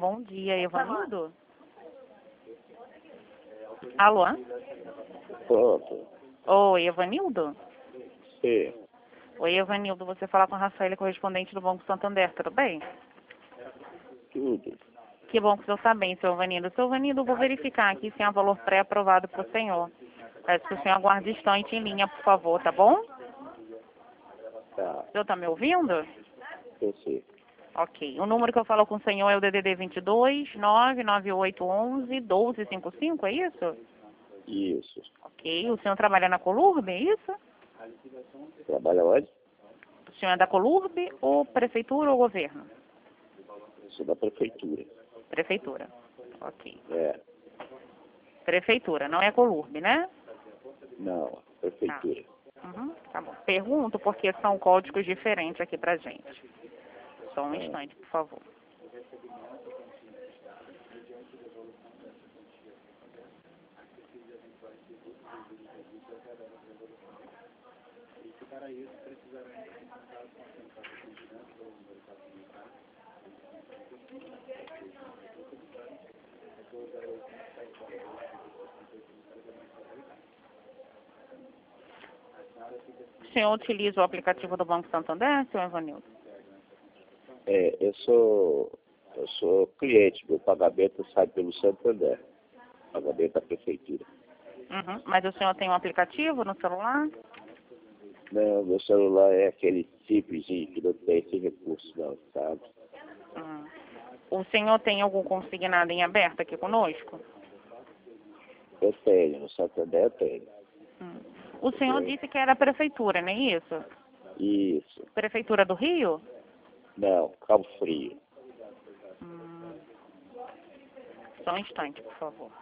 Bom dia, Evanildo. Alô? Pronto. Oi, Evanildo? Sim. Oi, Evanildo, você fala com a Rafaela, correspondente do Banco Santander, tudo bem? Tudo. Que bom que o senhor está bem, seu Evanildo. Seu Evanildo, eu vou verificar aqui se é um valor pré-aprovado para o senhor. Peço que o senhor aguarde instante em linha, por favor, tá bom? Tá. O senhor está me ouvindo? Eu sei. Ok. O número que eu falo com o senhor é o DDD 22 99811 1255, é isso? Isso. Ok. O senhor trabalha na Colurb, é isso? Trabalha onde? O senhor é da Colurb ou prefeitura ou governo? Sou da prefeitura. Prefeitura. Ok. É. Prefeitura, não é Colurb, né? Não, prefeitura. Uhum, tá bom. Pergunto porque são códigos diferentes aqui pra gente. Só um instante, por favor. O senhor utiliza o aplicativo do Banco Santander, senhor Evanildo? É, eu sou cliente, meu pagamento sai pelo Santander. Pagamento da prefeitura. Uhum. Mas o senhor tem um aplicativo no celular? Não, meu celular é aquele simplesinho que não tem esse recurso não, sabe? Uhum. O senhor tem algum consignado em aberto aqui conosco? Eu tenho, no Santander eu tenho. O senhor disse que era a prefeitura, não é isso? Isso. Prefeitura do Rio? Não, Cabo Frio. Só um instante, por favor.